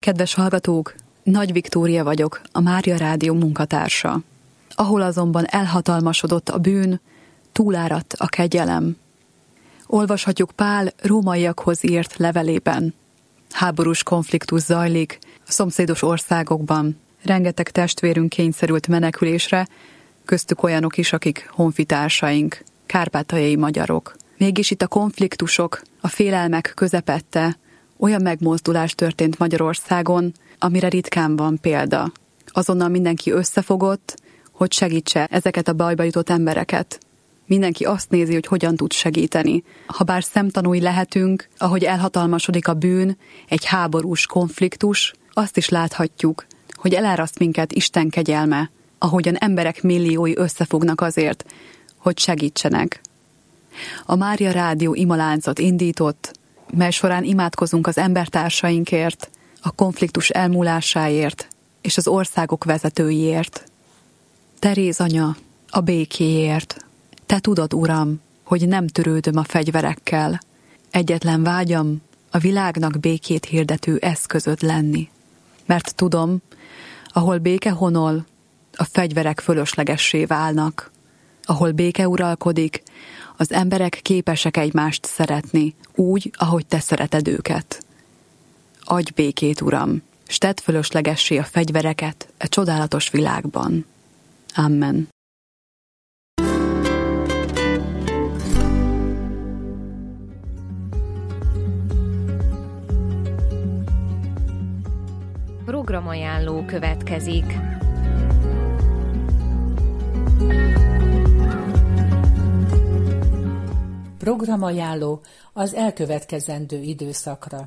Kedves hallgatók, Nagy Viktória vagyok, a Mária Rádió munkatársa. Ahol azonban elhatalmasodott a bűn, túláradt a kegyelem. Olvashatjuk Pál rómaiakhoz írt levelében. Háborús konfliktus zajlik a szomszédos országokban. Rengeteg testvérünk kényszerült menekülésre, köztük olyanok is, akik honfitársaink, kárpátaljai magyarok. Mégis itt a konfliktusok, a félelmek közepette olyan megmozdulás történt Magyarországon, amire ritkán van példa. Azonnal mindenki összefogott, hogy segítse ezeket a bajba jutott embereket. Mindenki azt nézi, hogy hogyan tud segíteni. Habár szemtanúi lehetünk, ahogy elhatalmasodik a bűn, egy háborús konfliktus, azt is láthatjuk, hogy eláraszt minket Isten kegyelme, ahogyan emberek milliói összefognak azért, hogy segítsenek. A Mária Rádió imaláncot indított, mely során imádkozunk az embertársainkért, a konfliktus elmúlásáért és az országok vezetőiért. Teréz anya, a békéért. Te tudod, Uram, hogy nem törődöm a fegyverekkel. Egyetlen vágyam a világnak békét hirdető eszközöd lenni. Mert tudom, ahol béke honol, a fegyverek fölöslegessé válnak. Ahol béke uralkodik, az emberek képesek egymást szeretni, úgy, ahogy te szereted őket. Adj békét, Uram, s tedd fölöslegessé a fegyvereket e csodálatos világban. Amen. Programajánló következik. Programajánló az elkövetkezendő időszakra.